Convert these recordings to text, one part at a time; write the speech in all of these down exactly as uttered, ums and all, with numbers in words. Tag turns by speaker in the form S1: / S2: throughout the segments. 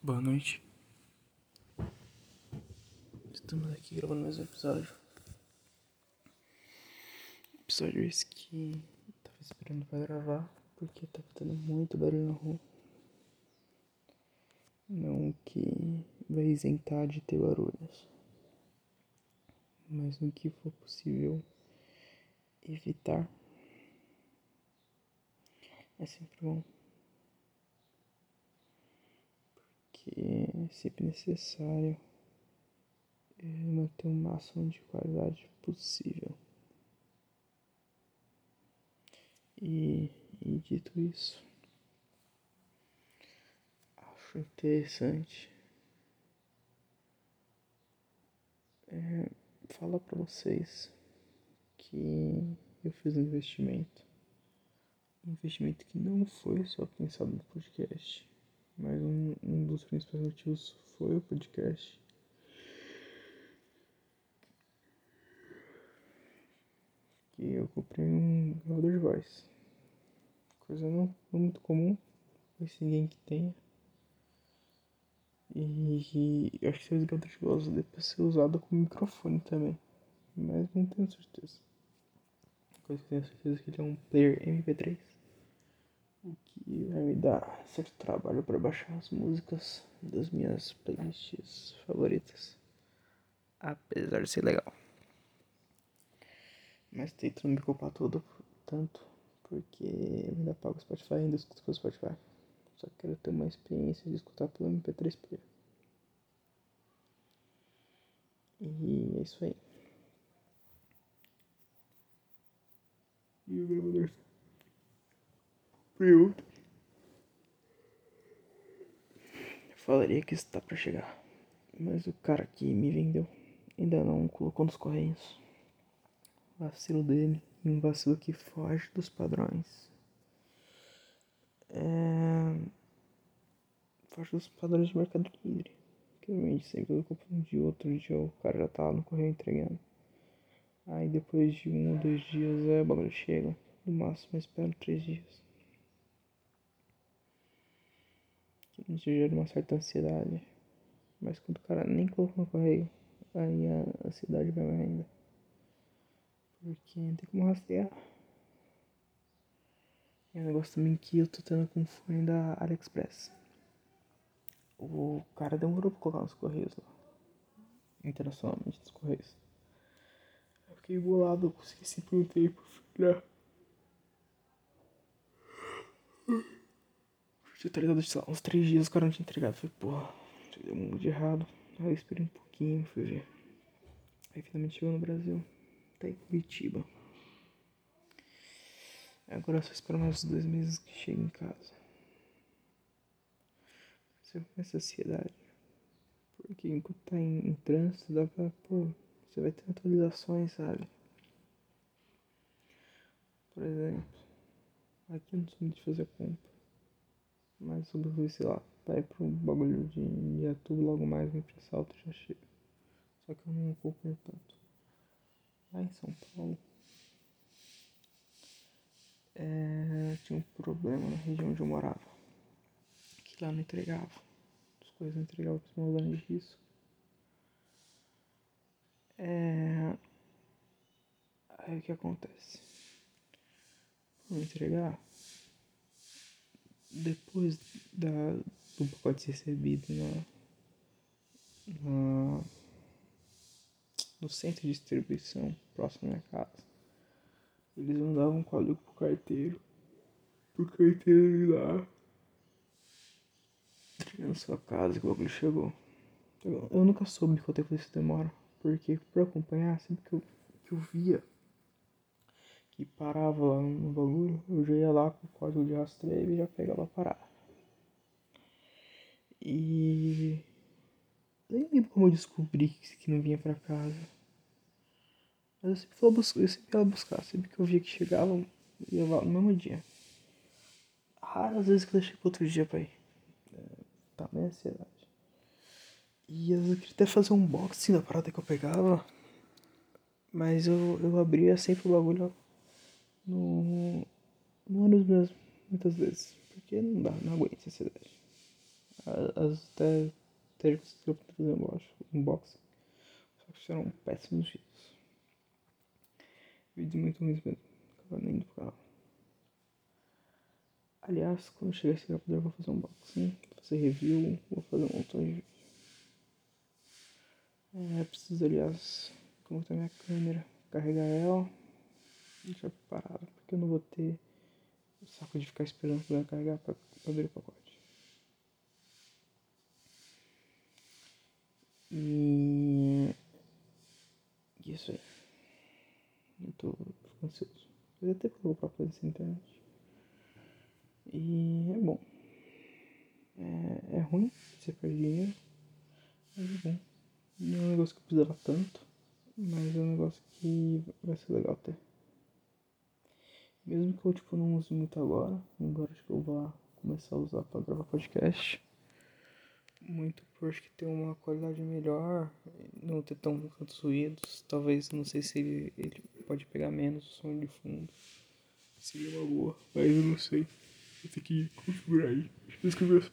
S1: Boa noite. Estamos aqui gravando mais um episódio. Episódio esse que tava esperando pra gravar porque tava tendo muito barulho na rua. Não que vai isentar de ter barulhos, mas no que for possível evitar é sempre bom. Porque é sempre necessário manter o máximo de qualidade possível. E, e dito isso, acho interessante é, falar pra vocês que eu fiz um investimento. Um investimento que não foi só pensado no podcast, mas um, um dos principais motivos foi o podcast. Que eu comprei um gravador de voz. Coisa não, não muito comum, não conheço ninguém que tenha. E, e eu acho que esse gravador de voz deve ser usado como microfone também, mas não tenho certeza. A coisa que eu tenho certeza é que ele é um player M P três. O que vai me dar certo trabalho para baixar as músicas das minhas playlists favoritas. Apesar de ser legal. Mas tento não me culpar todo tanto, porque eu ainda pago o Spotify e ainda escuto pelo Spotify. Só quero ter uma experiência de escutar pelo M P três player. E é isso aí. E o gravador frio. Eu falaria que está pra chegar, mas o cara que me vendeu ainda não colocou nos correios. Vacilo dele, um vacilo que foge dos padrões. É... Foge dos padrões de Mercado Livre. Que realmente sempre eu compro um dia, outro dia o cara já tá lá no correio entregando. Aí depois de um ou dois dias é, o bagulho chega. No máximo eu espero três dias. Que me gera uma certa ansiedade. Mas quando o cara nem colocou no correio, aí a ansiedade vai mais ainda. Porque não tem como rastrear. É um negócio também que eu tô tendo com o fone da AliExpress. O cara demorou pra colocar nos correios lá. Internacionalmente nos correios. Eu fiquei bolado, eu consegui sim por um tempo. Já. Tinha tardado, sei lá, uns três dias o cara não tinha entregado. Falei, porra, deu muito de errado. Aí eu esperei um pouquinho, fui ver. Aí finalmente chegou no Brasil. Tá em Curitiba. Agora eu só espero mais dois meses que chegue em casa. Você com essa ansiedade. Porque enquanto tá em, em trânsito, dá pra, pô, você vai ter atualizações, sabe? Por exemplo, aqui eu não sou muito de fazer compra. Mas eu vou, sei lá, vai pro bagulho de YouTube logo mais, vem pra Salto já chega. Só que eu não vou por tanto. Lá em São Paulo, é, tinha um problema na região onde eu morava. Que lá não entregava. As coisas não entregavam pros meus anos de risco. É... Aí o que acontece? Vou entregar. Depois da, do pacote ser recebido na, na, no centro de distribuição próximo da minha casa, eles mandavam um código pro carteiro. Pro carteiro ir lá. Chegar na sua casa que o bagulho chegou. Eu, eu nunca soube quanto tempo isso demora. Porque pra acompanhar, sempre que eu, que eu via que parava lá no bagulho, eu já ia lá com o código de rastreio e já pegava a parada. E nem lembro como eu descobri que não vinha pra casa. Mas eu sempre, fui bus- eu sempre ia lá buscar. Sempre que eu via que chegava, eu ia lá no mesmo dia. Raras vezes que eu deixei pro outro dia pra ir. É, tá, meio ansiedade. E às vezes eu queria até fazer um unboxing da parada que eu pegava. Mas eu, eu abria sempre o bagulho no, no ônibus mesmo, muitas vezes. Porque não dá, não aguento essa ansiedade. As até até já consegui fazer um unboxing. Só que fizeram péssimos vídeos. Vídeos muito ruins mesmo. Acaba nem do canal. Aliás, quando chegar esse gravador eu vou fazer um unboxing, vou fazer review, vou fazer um montão de vídeo. É, preciso, aliás, conectar minha câmera, carregar ela e deixar preparada, porque eu não vou ter o saco de ficar esperando pra carregar pra, pra abrir o pacote. E isso aí. Eu tô ansioso. Eu até vou comprar coisa na internet. E é bom. É, é ruim, você perde dinheiro, mas é bom. Não é um negócio que eu precisava tanto, mas é um negócio que vai ser legal ter. Mesmo que eu tipo, não use muito agora, embora acho que eu vá começar a usar para gravar podcast. Muito por acho que ter uma qualidade melhor, não ter tão tantos ruídos. Talvez, não sei se ele, ele pode pegar menos o som de fundo. Seria uma boa, mas eu não sei. Eu tenho que configurar aí. Deixa eu escrever.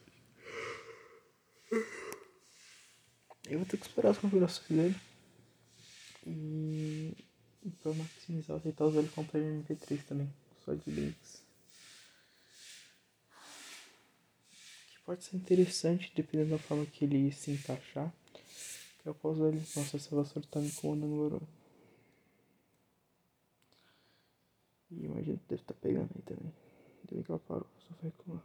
S1: Eu vou ter que esperar as configurações dele. E, e pra maximizar, eu vou tentar usar ele como M P três também, só de links. Que pode ser interessante dependendo da forma que ele se encaixar. Que eu posso usar ele. Nossa, essa vassoura tá me incomodando no barulho. E imagina que deve estar tá pegando aí também. Ainda bem que ela parou, só foi reclamar.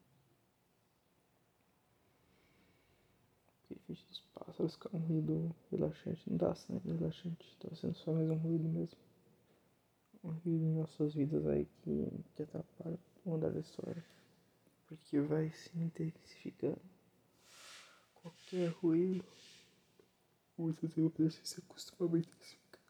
S1: Aquele fecho dos pássaros, que é um ruído relaxante. Não dá sendo relaxante, tá sendo só mais um ruído mesmo. Um ruído em nossas vidas aí que, que atrapalha o andar da história. Porque vai se intensificando. Qualquer ruído, você tem que se acostumar a intensificar.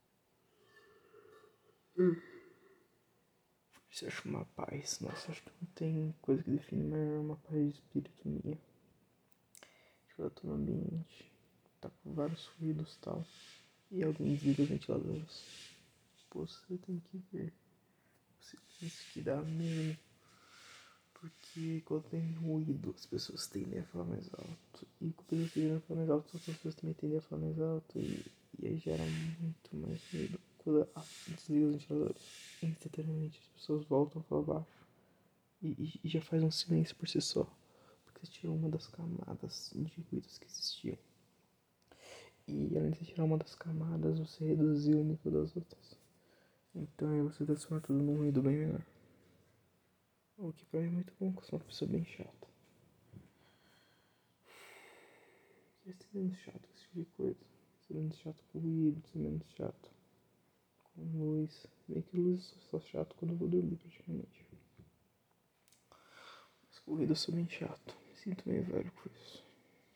S1: Hum. Isso eu acho uma paz. Nossa, acho que não tem coisa que define melhor uma paz de espírito minha. Acho que eu tô no ambiente, tá com vários ruídos e tal. E alguém desliga os ventiladores. Pô, você tem que ver o silêncio que dá mesmo. Porque quando tem ruído, as pessoas tendem a falar mais alto. E quando as pessoas tendem a falar mais alto, as pessoas também tendem a falar mais alto. E, e aí gera muito mais ruído. Quando ah, desliga os ventiladores, instantaneamente as pessoas voltam a falar baixo. E, e, e já faz um silêncio por si só. Porque você tirou uma das camadas de ruídos que existiam. E além de você tirar uma das camadas, você reduziu o nível das outras. Então aí você transforma tudo num ruído bem menor. O que pra mim é muito bom, porque eu sou uma pessoa bem chata. Queria ser menos chato com esse tipo de coisa. Ser menos chato com ruído, ser menos chato com luz. Bem que luz eu sou só chato quando eu vou dormir praticamente. Mas com ruído eu sou bem chato. Me sinto meio velho com isso.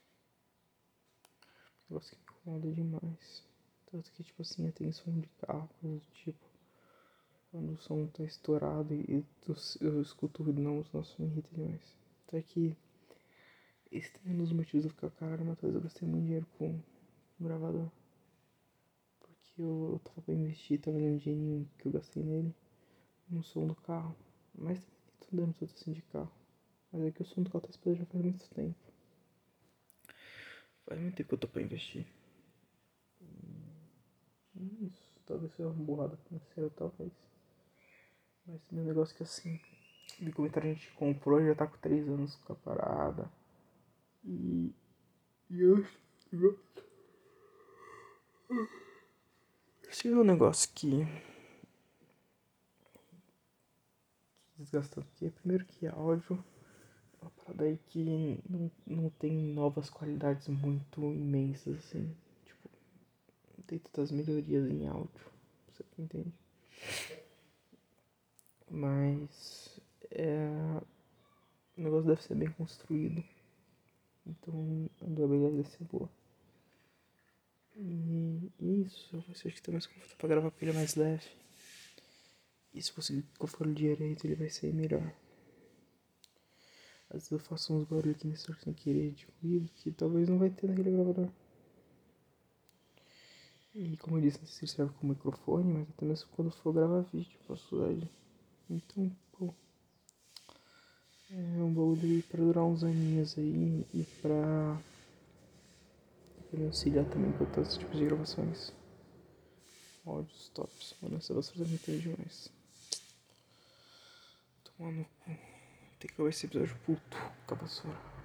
S1: Um negócio que me incomoda demais. Tanto que tipo assim, tem som de carro, coisa do tipo. Quando o som tá estourado e eu, eu escuto o ruído não, nossa, me irrita demais. Até que esse é um dos motivos de eu ficar caro, mas talvez eu gastei muito dinheiro com um gravador. Porque eu, eu tava pra investir, tava dando dinheirinho que eu gastei nele no som do carro. Mas também nem tô dando tanto assim de carro. Mas é que o som do carro tá esperando já faz muito tempo. Faz muito tempo que eu tô pra investir. E isso, talvez seja uma burrada financeira, talvez. Mas tem um negócio que assim, de comentário a gente comprou já tá com três anos com a parada. E, e eu gosto. Esse é um negócio que, que desgastando aqui. Primeiro que áudio é uma parada aí que não, não tem novas qualidades muito imensas assim. Tipo, não tem tantas melhorias em áudio. Você que entende. Mas é, o negócio deve ser bem construído. Então a durabilidade deve ser boa. E, e isso, eu acho que tem mais confortável pra gravar com ele mais leve. E se conseguir configurar direito, ele vai ser melhor. Às vezes eu faço uns barulhos aqui nesse sem querer de ruído que talvez não vai ter naquele gravador. E como eu disse, não sei se serve como microfone, mas até mesmo quando for gravar vídeo, eu posso usar ele. Então, pô. É um bagulho aí pra durar uns aninhos aí e pra, pra me auxiliar também com outros tipos de gravações. Áudios tops. Mano, essa vassoura tá me irritando demais. Tomar no cu. Tem que acabar esse episódio puto com a vassoura.